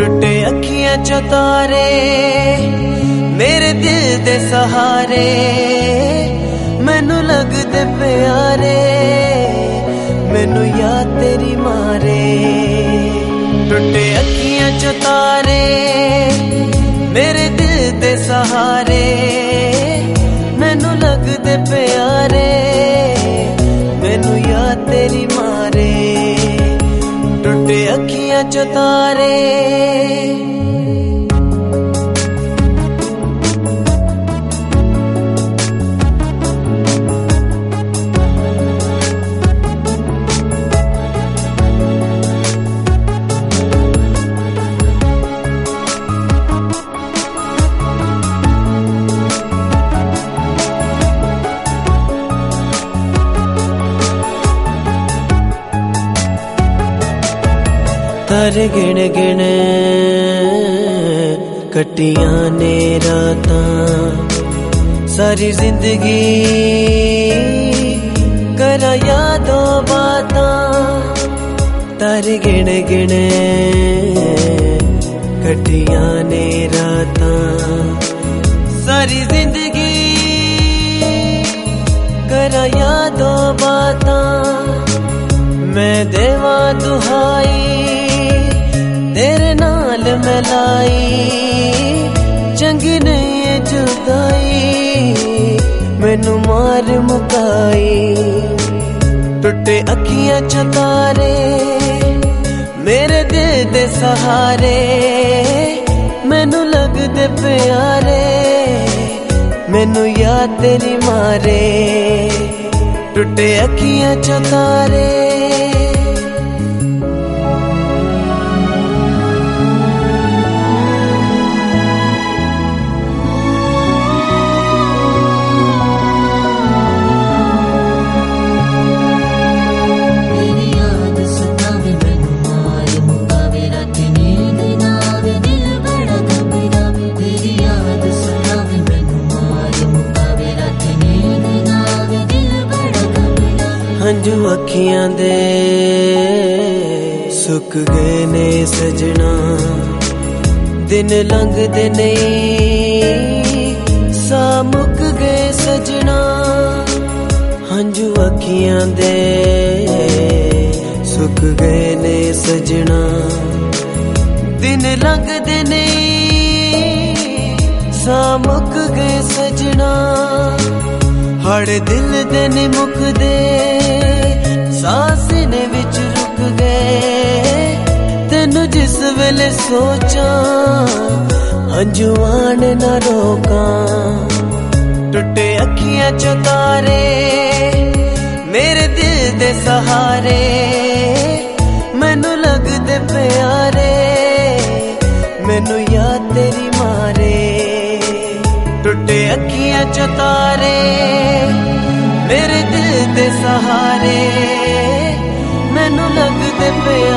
टुटे अखियां चो तारे मेरे दिल दे सहारे मैनू लगदे प्यारे मैनू याद तेरी मारे। टुटे अखियां चो तारे मेरे दिल दे सहारे मैनू लगदे प्यारे मैनू याद तेरी मारे। टुटे अखियां चो तारे तारे गिण गिण कटियां ने रातां सारी जिंदगी करा यादों बातां। तारे गिण गिण कटियां ने रातां सारी जिंदगी करा यादों बातां। मैं देवा दुहाई तेरे नाल मिलाई चंगी नहीं है जुदाई मैनू मार मुकाई। टुटे अखियां चो तारे मेरे दिल दे सहारे मैनू लगदे प्यारे मैनू याद तेरी मारे। टुटे अखियां चो तारे हंजू अखियां दे सुक गए ने सजना दिन लंघदे नहीं सा मुक गए सजना। हंजू अखियां दे सुक गए ने सजना दिन लंघदे नहीं सा मुक गए सजना। हड़ दिल दे ने मुकदे सांस ने विच रुक गए तेनू जिस वेले सोचा हंजू आन ना रोका। टुटे अखियां चो तारे मेरे दिल दे सहारे मैनू लगदे प्यारे मैनू याद तेरी मारे। टुटे अखियां चो तारे मेरे दिल दे सहारे मैनू लगदे प्यारे